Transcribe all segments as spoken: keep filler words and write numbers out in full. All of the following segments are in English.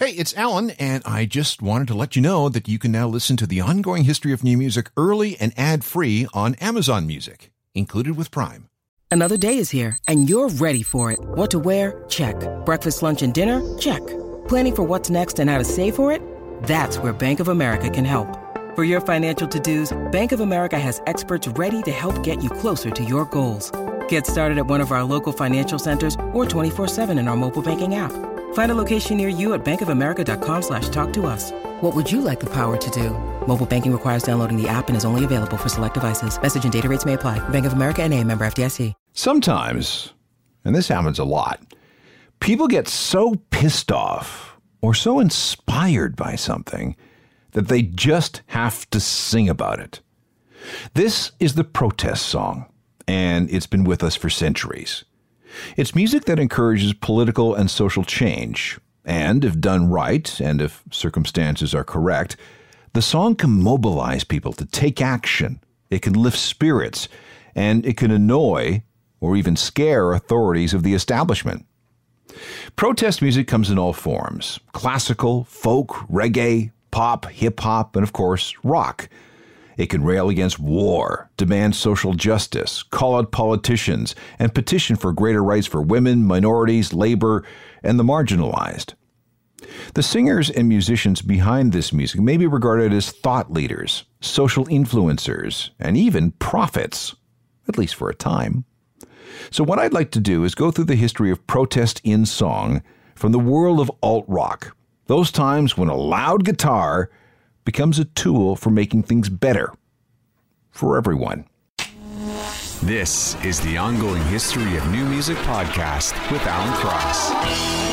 Hey, it's Alan, and I just wanted to let you know that you can now listen to the ongoing history of new music early and ad-free on Amazon Music, included with Prime. Another day is here, and you're ready for it. What to wear? Check. Breakfast, lunch, and dinner? Check. Planning for what's next and how to save for it? That's where Bank of America can help. For your financial to-dos, Bank of America has experts ready to help get you closer to your goals. Get started at one of our local financial centers or twenty-four seven in our mobile banking app. Find a location near you at bankofamerica.com slash talk to us. What would you like the power to do? Mobile banking requires downloading the app and is only available for select devices. Message and data rates may apply. Bank of America N A, member F D I C. Sometimes, and this happens a lot, people get so pissed off or so inspired by something that they just have to sing about it. This is the protest song, and it's been with us for centuries. It's music that encourages political and social change, and if done right, and if circumstances are correct, the song can mobilize people to take action. It can lift spirits, and it can annoy or even scare authorities of the establishment. Protest music comes in all forms: classical, folk, reggae, pop, hip-hop, and of course, rock. It can rail against war, demand social justice, call out politicians, and petition for greater rights for women, minorities, labor, and the marginalized. The singers and musicians behind this music may be regarded as thought leaders, social influencers, and even prophets, at least for a time. So what I'd like to do is go through the history of protest in song from the world of alt-rock, those times when a loud guitar becomes a tool for making things better for everyone. This is the Ongoing History of New Music podcast with Alan Cross.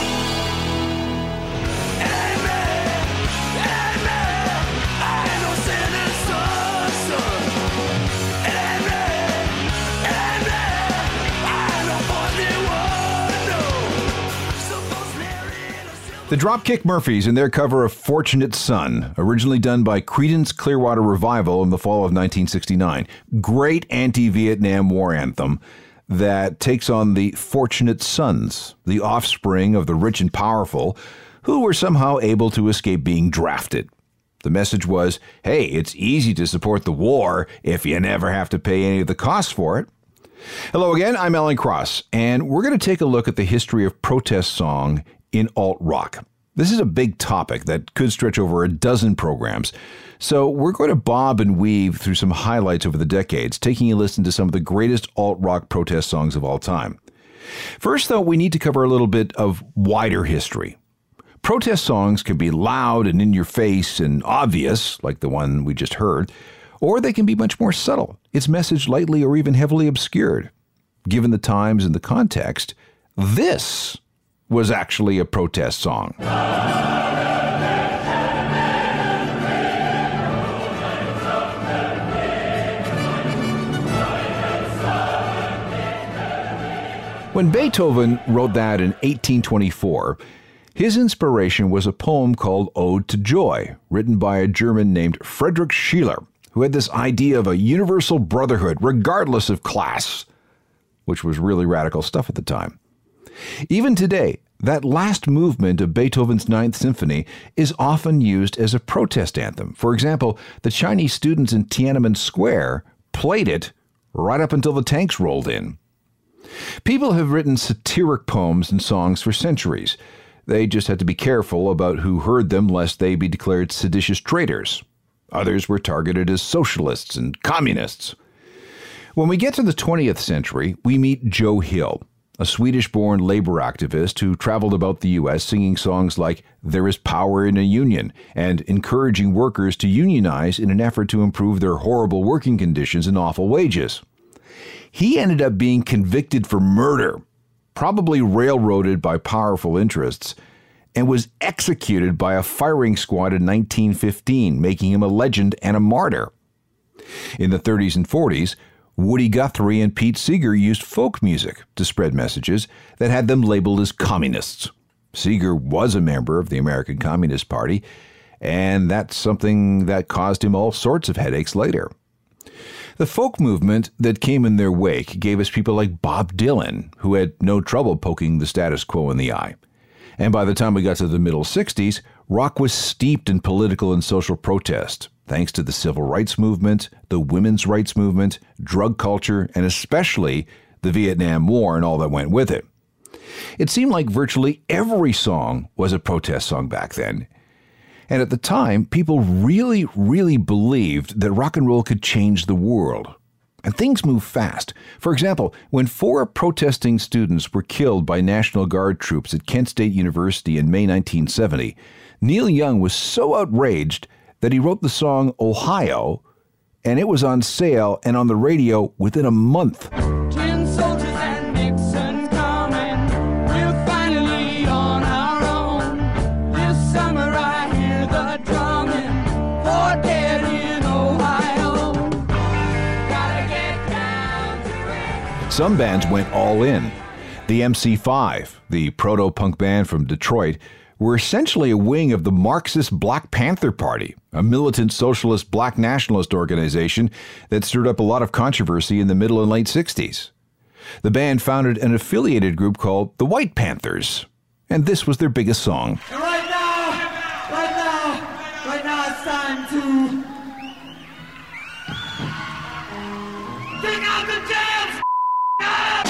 The Dropkick Murphys in their cover of Fortunate Son, originally done by Creedence Clearwater Revival in the fall of nineteen sixty-nine. Great anti-Vietnam War anthem that takes on the Fortunate Sons, the offspring of the rich and powerful, who were somehow able to escape being drafted. The message was, hey, it's easy to support the war if you never have to pay any of the costs for it. Hello again, I'm Alan Cross, and we're going to take a look at the history of protest song in alt-rock. This is a big topic that could stretch over a dozen programs, so we're going to bob and weave through some highlights over the decades, taking a listen to some of the greatest alt-rock protest songs of all time. First, though, we need to cover a little bit of wider history. Protest songs can be loud and in your face and obvious, like the one we just heard, or they can be much more subtle, its message lightly or even heavily obscured. Given the times and the context, this was actually a protest song. When Beethoven wrote that in eighteen twenty-four, his inspiration was a poem called Ode to Joy, written by a German named Friedrich Schiller, who had this idea of a universal brotherhood regardless of class, which was really radical stuff at the time. Even today, that last movement of Beethoven's Ninth Symphony is often used as a protest anthem. For example, the Chinese students in Tiananmen Square played it right up until the tanks rolled in. People have written satiric poems and songs for centuries. They just had to be careful about who heard them lest they be declared seditious traitors. Others were targeted as socialists and communists. When we get to the twentieth century, we meet Joe Hill, a Swedish-born labor activist who traveled about the U S singing songs like There is Power in a Union and encouraging workers to unionize in an effort to improve their horrible working conditions and awful wages. He ended up being convicted for murder, probably railroaded by powerful interests, and was executed by a firing squad in nineteen fifteen, making him a legend and a martyr. In the thirties and forties, Woody Guthrie and Pete Seeger used folk music to spread messages that had them labeled as communists. Seeger was a member of the American Communist Party, and that's something that caused him all sorts of headaches later. The folk movement that came in their wake gave us people like Bob Dylan, who had no trouble poking the status quo in the eye. And by the time we got to the middle sixties, rock was steeped in political and social protest, thanks to the civil rights movement, the women's rights movement, drug culture, and especially the Vietnam War and all that went with it. It seemed like virtually every song was a protest song back then. And at the time, people really, really believed that rock and roll could change the world. And things move fast. For example, when four protesting students were killed by National Guard troops at Kent State University in May nineteen seventy, Neil Young was so outraged that he wrote the song Ohio, and it was on sale and on the radio within a month. Tin soldiers and Nixon's coming. We're finally on our own. This summer I hear the drumming. For dead in Ohio. Gotta get down to it. Some bands went all in. The M C five, the proto-punk band from Detroit, were essentially a wing of the Marxist Black Panther Party, a militant socialist black nationalist organization that stirred up a lot of controversy in the middle and late sixties. The band founded an affiliated group called the White Panthers, and this was their biggest song. And right now, right now, right now it's time to dig out the jams. Up.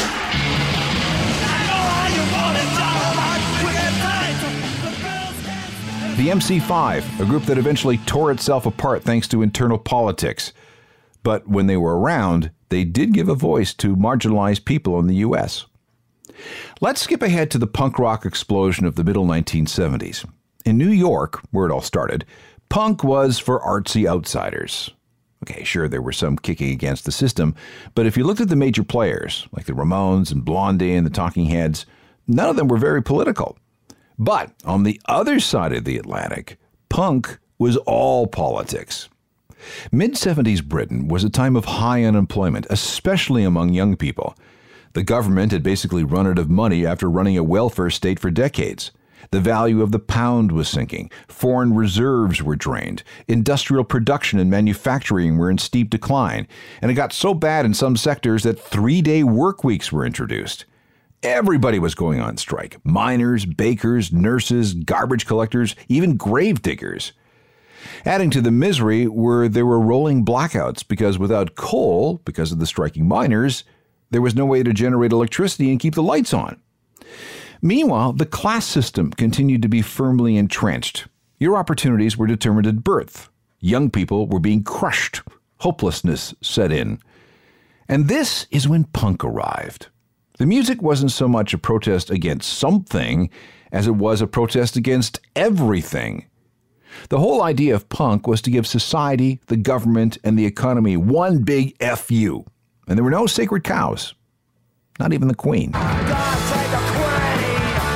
I know how you want it, John. We got time. The girls dance. The M C five, a group that eventually tore itself apart thanks to internal politics. But when they were around, they did give a voice to marginalized people in the U S. Let's skip ahead to the punk rock explosion of the middle nineteen seventies. In New York, where it all started, punk was for artsy outsiders. Okay, sure, there were some kicking against the system, but if you looked at the major players, like the Ramones and Blondie and the Talking Heads, none of them were very political. But on the other side of the Atlantic, punk was all politics. Mid-seventies Britain was a time of high unemployment, especially among young people. The government had basically run out of money after running a welfare state for decades. The value of the pound was sinking. Foreign reserves were drained. Industrial production and manufacturing were in steep decline. And it got so bad in some sectors that three-day work weeks were introduced. Everybody was going on strike. Miners, bakers, nurses, garbage collectors, even grave diggers. Adding to the misery were there were rolling blackouts because without coal, because of the striking miners, there was no way to generate electricity and keep the lights on. Meanwhile, the class system continued to be firmly entrenched. Your opportunities were determined at birth. Young people were being crushed. Hopelessness set in. And this is when punk arrived. The music wasn't so much a protest against something as it was a protest against everything. The whole idea of punk was to give society, the government, and the economy one big F you. And there were no sacred cows. Not even the Queen. God save the Queen.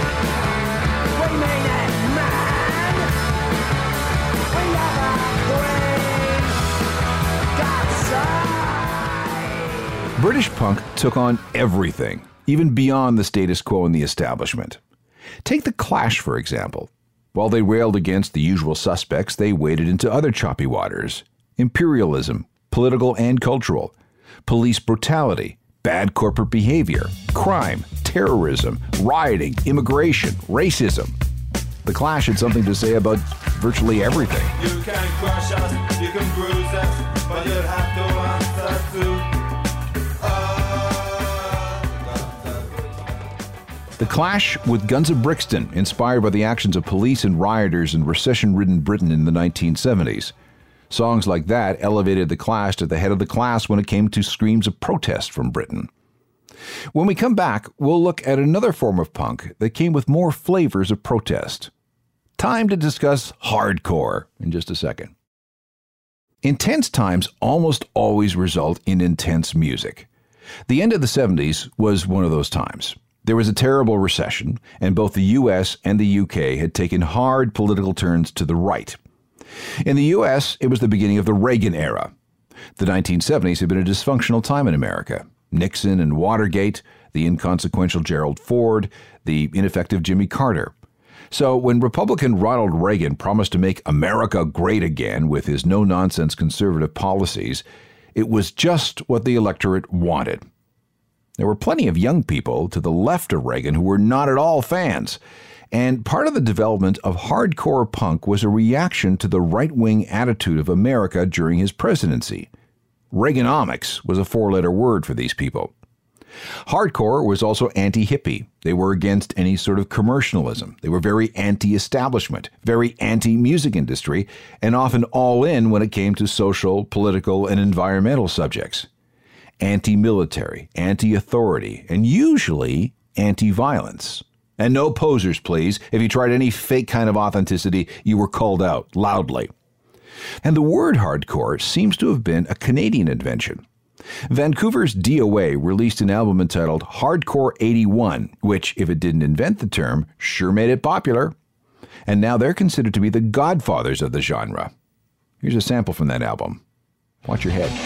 We mean it, man. We love our Queen. God save. British punk took on everything, even beyond the status quo and the establishment. Take The Clash, for example. While they railed against the usual suspects, they waded into other choppy waters. Imperialism, political and cultural, police brutality, bad corporate behavior, crime, terrorism, rioting, immigration, racism. The Clash had something to say about virtually everything. You can crush us, you can bruise us, but you'll have to answer to The Clash with Guns of Brixton, inspired by the actions of police and rioters in recession-ridden Britain in the nineteen seventies. Songs like that elevated The Clash to the head of the class when it came to screams of protest from Britain. When we come back, we'll look at another form of punk that came with more flavors of protest. Time to discuss hardcore in just a second. Intense times almost always result in intense music. The end of the seventies was one of those times. There was a terrible recession, and both the U S and the U K had taken hard political turns to the right. In the U S, it was the beginning of the Reagan era. The nineteen seventies had been a dysfunctional time in America. Nixon and Watergate, the inconsequential Gerald Ford, the ineffective Jimmy Carter. So when Republican Ronald Reagan promised to make America great again with his no-nonsense conservative policies, it was just what the electorate wanted. There were plenty of young people to the left of Reagan who were not at all fans, And part of the development of hardcore punk was a reaction to the right-wing attitude of America during his presidency. Reaganomics was a four-letter word for these people. Hardcore was also anti-hippie. They were against any sort of commercialism. They were very anti-establishment, very anti-music industry, and often all in when it came to social, political, and environmental subjects. Anti-military, anti-authority, and usually anti-violence. And no posers, please. If you tried any fake kind of authenticity, you were called out loudly. And the word hardcore seems to have been a Canadian invention. Vancouver's D O A released an album entitled Hardcore eighty-one, which, if it didn't invent the term, sure made it popular. And now they're considered to be the godfathers of the genre. Here's a sample from that album. Watch your head.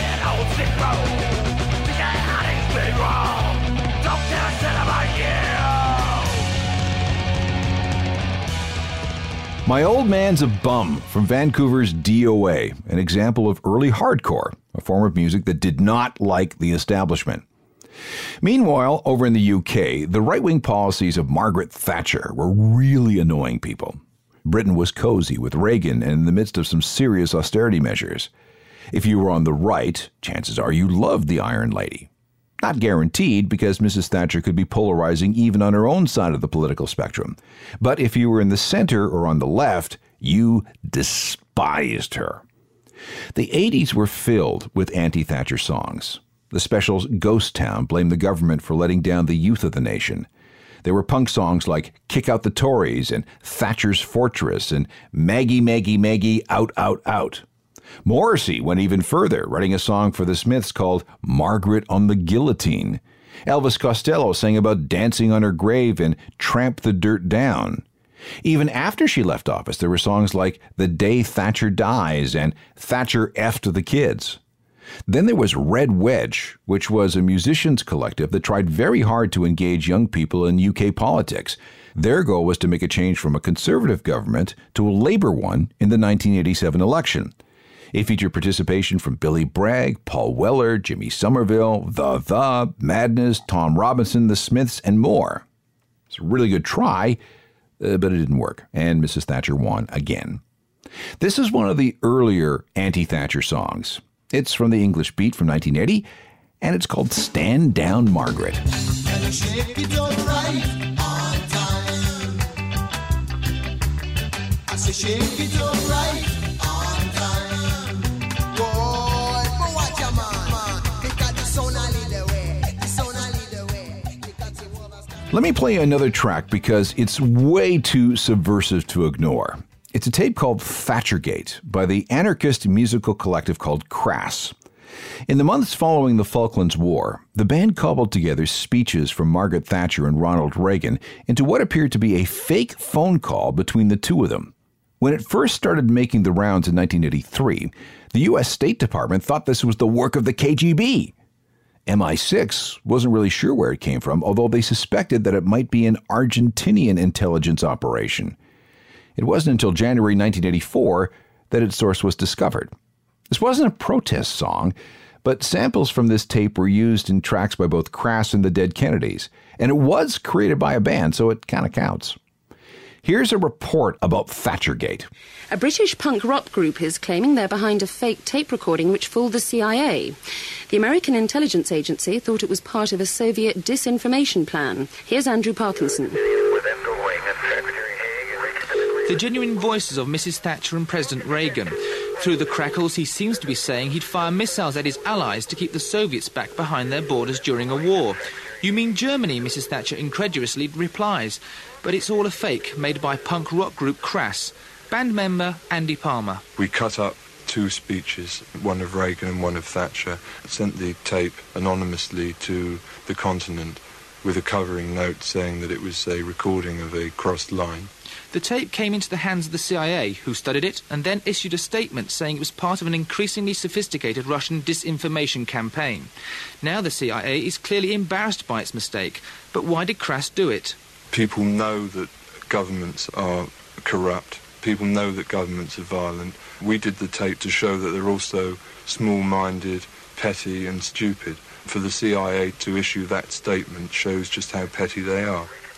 My Old Man's a Bum from Vancouver's D O A, an example of early hardcore, a form of music that did not like the establishment. Meanwhile, over in the U K, the right-wing policies of Margaret Thatcher were really annoying people. Britain was cozy with Reagan and in the midst of some serious austerity measures. If you were on the right, chances are you loved the Iron Lady. Not guaranteed, because Missus Thatcher could be polarizing even on her own side of the political spectrum. But if you were in the center or on the left, you despised her. The eighties were filled with anti-Thatcher songs. The specials Ghost Town blamed the government for letting down the youth of the nation. There were punk songs like Kick Out the Tories and Thatcher's Fortress and Maggie, Maggie, Maggie, Out, Out, Out. Morrissey went even further, writing a song for the Smiths called Margaret on the Guillotine. Elvis Costello sang about dancing on her grave and Tramp the Dirt Down. Even after she left office, there were songs like The Day Thatcher Dies and Thatcher F'd the Kids. Then there was Red Wedge, which was a musicians collective that tried very hard to engage young people in U K politics. Their goal was to make a change from a conservative government to a Labour one in the nineteen eighty-seven election. It featured participation from Billy Bragg, Paul Weller, Jimmy Somerville, The The, Madness, Tom Robinson, The Smiths, and more. It's a really good try, uh, but it didn't work, and Missus Thatcher won again. This is one of the earlier anti-Thatcher songs. It's from the English Beat from nineteen eighty, and it's called Stand Down, Margaret. Can you shake it all right on time? I say shake it all right. Let me play another track because it's way too subversive to ignore. It's a tape called Thatchergate by the anarchist musical collective called Crass. In the months following the Falklands War, the band cobbled together speeches from Margaret Thatcher and Ronald Reagan into what appeared to be a fake phone call between the two of them. When it first started making the rounds in nineteen eighty-three, the U S State Department thought this was the work of the K G B. M I six wasn't really sure where it came from, although they suspected that it might be an Argentinian intelligence operation. It wasn't until January nineteen eighty-four that its source was discovered. This wasn't a protest song, but samples from this tape were used in tracks by both Crass and the Dead Kennedys, and it was created by a band, so it kind of counts. Here's a report about Thatchergate. A British punk rock group is claiming they're behind a fake tape recording which fooled the C I A. The American intelligence agency thought it was part of a Soviet disinformation plan. Here's Andrew Parkinson. The genuine voices of Missus Thatcher and President Reagan. Through the crackles, he seems to be saying he'd fire missiles at his allies to keep the Soviets back behind their borders during a war. You mean Germany, Missus Thatcher incredulously replies. But it's all a fake, made by punk rock group Crass. Band member Andy Palmer. We cut up two speeches, one of Reagan and one of Thatcher, sent the tape anonymously to the Continent with a covering note saying that it was a recording of a crossed line. The tape came into the hands of the C I A, who studied it and then issued a statement saying it was part of an increasingly sophisticated Russian disinformation campaign. Now the C I A is clearly embarrassed by its mistake. But why did Crass do it? People know that governments are corrupt. People know that governments are violent. We did the tape to show that they're also small-minded, petty and stupid. For the C I A to issue that statement shows just how petty they are.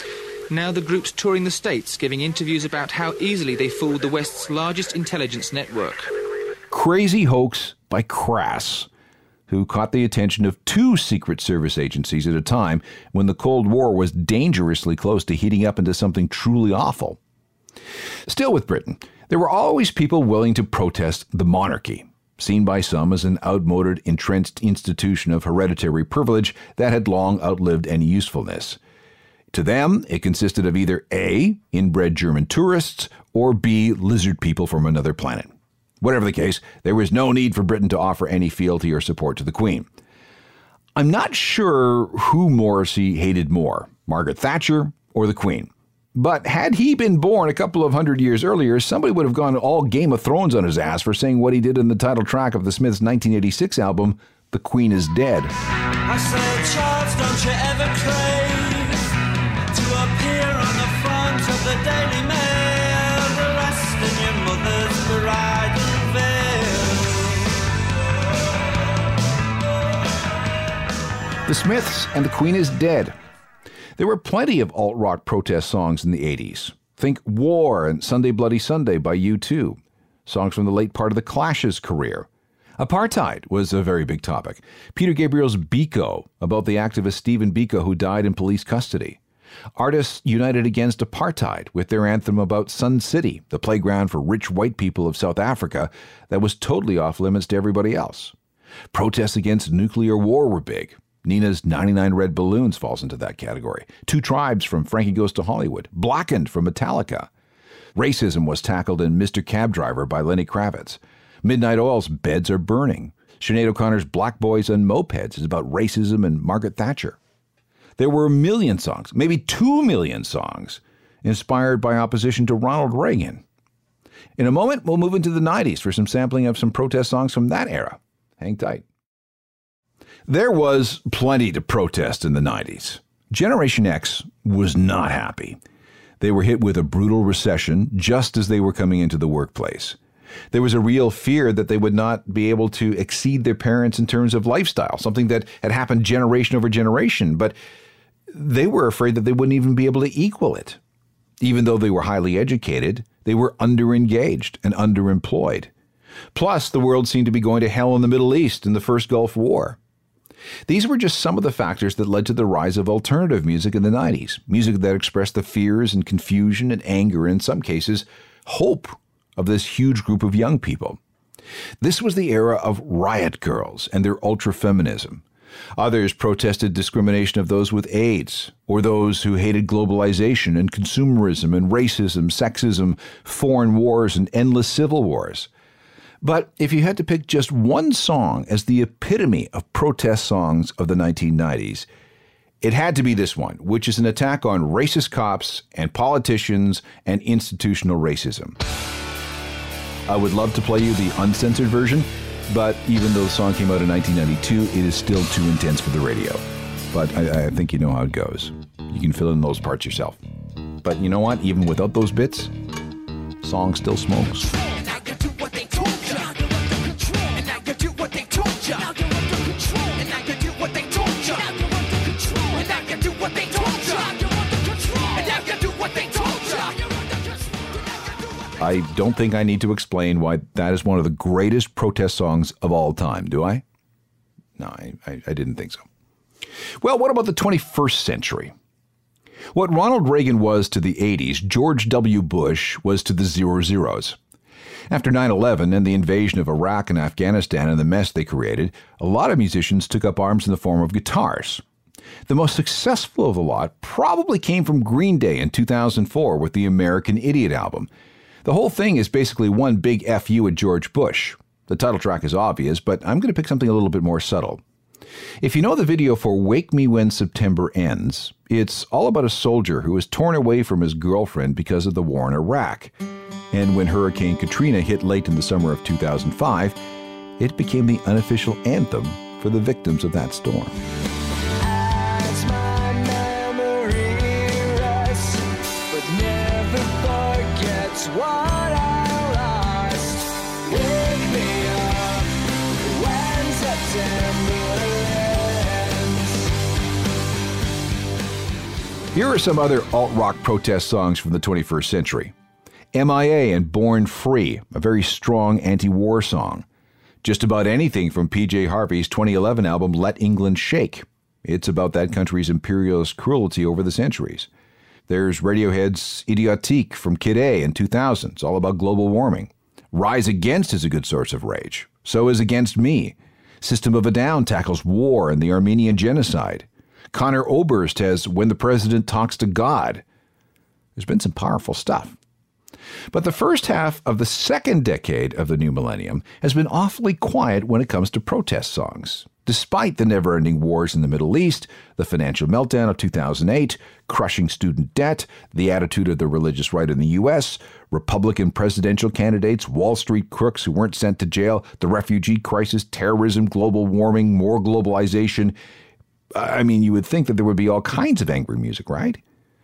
Now the group's touring the States, giving interviews about how easily they fooled the West's largest intelligence network. Crazy Hoax by Crass, who caught the attention of two Secret Service agencies at a time when the Cold War was dangerously close to heating up into something truly awful. Still with Britain, there were always people willing to protest the monarchy, seen by some as an outmoded, entrenched institution of hereditary privilege that had long outlived any usefulness. To them, it consisted of either A, inbred German tourists, or B, lizard people from another planet. Whatever the case, there was no need for Britain to offer any fealty or support to the Queen. I'm not sure who Morrissey hated more, Margaret Thatcher or the Queen. But had he been born a couple of hundred years earlier, somebody would have gone all Game of Thrones on his ass for saying what he did in the title track of the Smiths' nineteen eighty-six album, The Queen is Dead. I said, Charles, don't you ever crave to appear on the front of the Daily Mail, dressed in your mother's bridal veil? The Smiths and The Queen is Dead. There were plenty of alt-rock protest songs in the eighties. Think War and Sunday Bloody Sunday by U two, songs from the late part of the Clash's career. Apartheid was a very big topic. Peter Gabriel's Biko, about the activist Stephen Biko who died in police custody. Artists united against apartheid with their anthem about Sun City, the playground for rich white people of South Africa that was totally off limits to everybody else. Protests against nuclear war were big. Nina's ninety-nine Red Balloons falls into that category. Two Tribes from Frankie Goes to Hollywood. Blackened from Metallica. Racism was tackled in Mister Cab Driver by Lenny Kravitz. Midnight Oil's Beds Are Burning. Sinead O'Connor's Black Boys on Mopeds is about racism and Margaret Thatcher. There were a million songs, maybe two million songs, inspired by opposition to Ronald Reagan. In a moment, we'll move into the nineties for some sampling of some protest songs from that era. Hang tight. There was plenty to protest in the nineties. Generation X was not happy. They were hit with a brutal recession just as they were coming into the workplace. There was a real fear that they would not be able to exceed their parents in terms of lifestyle, something that had happened generation over generation, but they were afraid that they wouldn't even be able to equal it. Even though they were highly educated, they were underengaged and underemployed. Plus, the world seemed to be going to hell in the Middle East in the first Gulf War. These were just some of the factors that led to the rise of alternative music in the nineties, music that expressed the fears and confusion and anger, and in some cases, hope of this huge group of young people. This was the era of riot girls and their ultra-feminism. Others protested discrimination of those with AIDS, or those who hated globalization and consumerism and racism, sexism, foreign wars, and endless civil wars. But if you had to pick just one song as the epitome of protest songs of the nineteen nineties, it had to be this one, which is an attack on racist cops and politicians and institutional racism. I would love to play you the uncensored version, but even though the song came out in nineteen ninety-two, it is still too intense for the radio. But I, I think you know how it goes. You can fill in those parts yourself. But you know what? Even without those bits, song still smokes. I don't think I need to explain why that is one of the greatest protest songs of all time, do I? No, I, I, I didn't think so. Well, what about the twenty-first century? What Ronald Reagan was to the eighties, George W. Bush was to the zero zeros. After nine eleven and the invasion of Iraq and Afghanistan and the mess they created, a lot of musicians took up arms in the form of guitars. The most successful of the lot probably came from Green Day in two thousand four with the American Idiot album. The whole thing is basically one big F U at George Bush. The title track is obvious, but I'm going to pick something a little bit more subtle. If you know the video for Wake Me When September Ends, it's all about a soldier who was torn away from his girlfriend because of the war in Iraq. And when Hurricane Katrina hit late in the summer of two thousand five, it became the unofficial anthem for the victims of that storm. As my memory rests, but never forgets what I lost. Wake me up when September ends. Here are some other alt-rock protest songs from the twenty-first century. M I A and Born Free, a very strong anti-war song. Just about anything from P J Harvey's twenty eleven album Let England Shake. It's about that country's imperialist cruelty over the centuries. There's Radiohead's Idiotique from Kid A in two thousand. It's all about global warming. Rise Against is a good source of rage. So is Against Me. System of a Down tackles war and the Armenian genocide. Conor Oberst has When the President Talks to God. There's been some powerful stuff. But the first half of the second decade of the new millennium has been awfully quiet when it comes to protest songs. Despite the never-ending wars in the Middle East, the financial meltdown of two thousand eight, crushing student debt, the attitude of the religious right in the U S, Republican presidential candidates, Wall Street crooks who weren't sent to jail, the refugee crisis, terrorism, global warming, more globalization. I mean, you would think that there would be all kinds of angry music, right?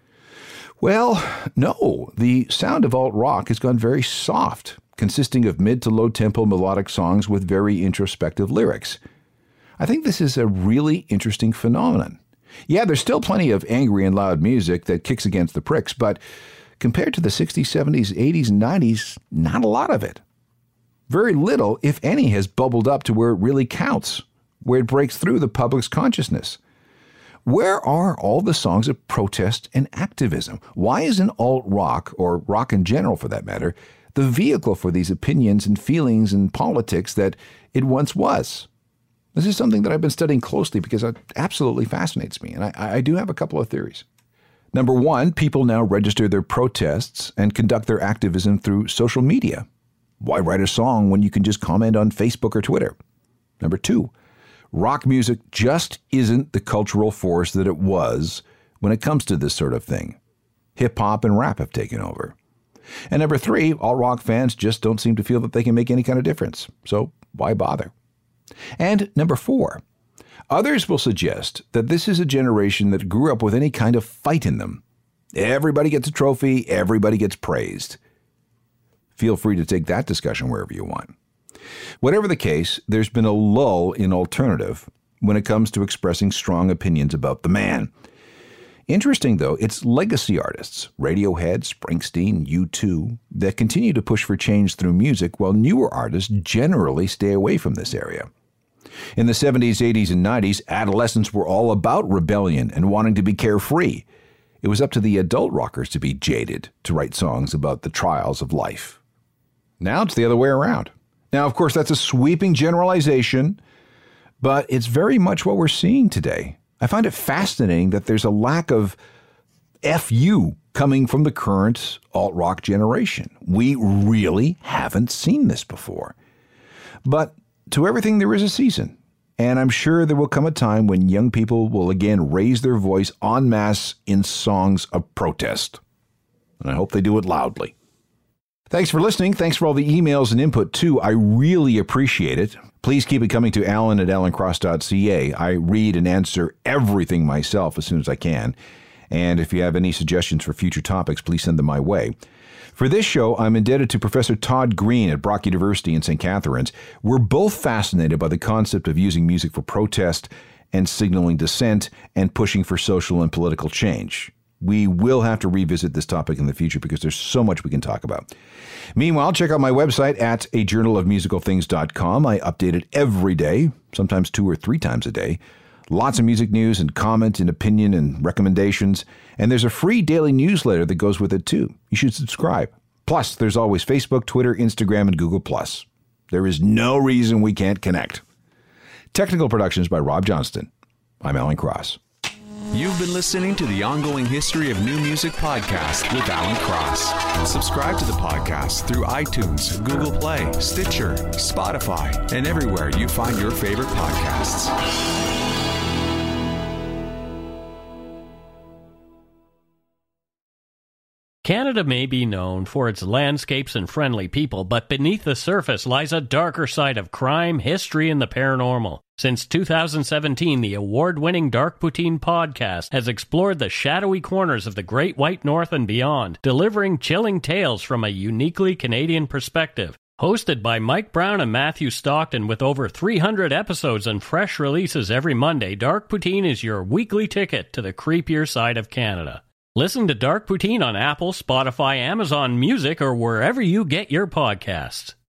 Well, no. The sound of alt-rock has gone very soft, consisting of mid to low tempo melodic songs with very introspective lyrics. I think this is a really interesting phenomenon. Yeah, there's still plenty of angry and loud music that kicks against the pricks, but compared to the sixties, seventies, eighties, and nineties, not a lot of it. Very little, if any, has bubbled up to where it really counts, where it breaks through the public's consciousness. Where are all the songs of protest and activism? Why isn't alt-rock, or rock in general for that matter, the vehicle for these opinions and feelings and politics that it once was? This is something that I've been studying closely because it absolutely fascinates me, and I, I do have a couple of theories. Number one, people now register their protests and conduct their activism through social media. Why write a song when you can just comment on Facebook or Twitter? Number two, rock music just isn't the cultural force that it was when it comes to this sort of thing. Hip-hop and rap have taken over. And number three, alt-rock fans just don't seem to feel that they can make any kind of difference. So why bother? And number four, others will suggest that this is a generation that grew up with any kind of fight in them. Everybody gets a trophy, everybody gets praised. Feel free to take that discussion wherever you want. Whatever the case, there's been a lull in alternative when it comes to expressing strong opinions about the man. Interesting, though, it's legacy artists, Radiohead, Springsteen, U two, that continue to push for change through music, while newer artists generally stay away from this area. In the seventies, eighties, and nineties, adolescents were all about rebellion and wanting to be carefree. It was up to the adult rockers to be jaded, to write songs about the trials of life. Now it's the other way around. Now, of course, that's a sweeping generalization, but it's very much what we're seeing today. I find it fascinating that there's a lack of F U coming from the current alt-rock generation. We really haven't seen this before. But to everything, there is a season. And I'm sure there will come a time when young people will again raise their voice en masse in songs of protest. And I hope they do it loudly. Thanks for listening. Thanks for all the emails and input, too. I really appreciate it. Please keep it coming to alan at alan cross dot c a. I read and answer everything myself as soon as I can. And if you have any suggestions for future topics, please send them my way. For this show, I'm indebted to Professor Todd Green at Brock University in Saint Catharines. We're both fascinated by the concept of using music for protest and signaling dissent and pushing for social and political change. We will have to revisit this topic in the future because there's so much we can talk about. Meanwhile, check out my website at a journal of musical things dot com. I update it every day, sometimes two or three times a day. Lots of music news and comment and opinion and recommendations. And there's a free daily newsletter that goes with it too. You should subscribe. Plus, there's always Facebook, Twitter, Instagram, and Google plus. There is no reason we can't connect. Technical productions by Rob Johnston. I'm Alan Cross. You've been listening to the Ongoing History of New Music podcast with Alan Cross. Subscribe to the podcast through iTunes, Google Play, Stitcher, Spotify, and everywhere you find your favorite podcasts. Canada may be known for its landscapes and friendly people, but beneath the surface lies a darker side of crime, history, and the paranormal. Since two thousand seventeen, the award-winning Dark Poutine podcast has explored the shadowy corners of the Great White North and beyond, delivering chilling tales from a uniquely Canadian perspective. Hosted by Mike Brown and Matthew Stockton with over three hundred episodes and fresh releases every Monday, Dark Poutine is your weekly ticket to the creepier side of Canada. Listen to Dark Poutine on Apple, Spotify, Amazon Music, or wherever you get your podcasts.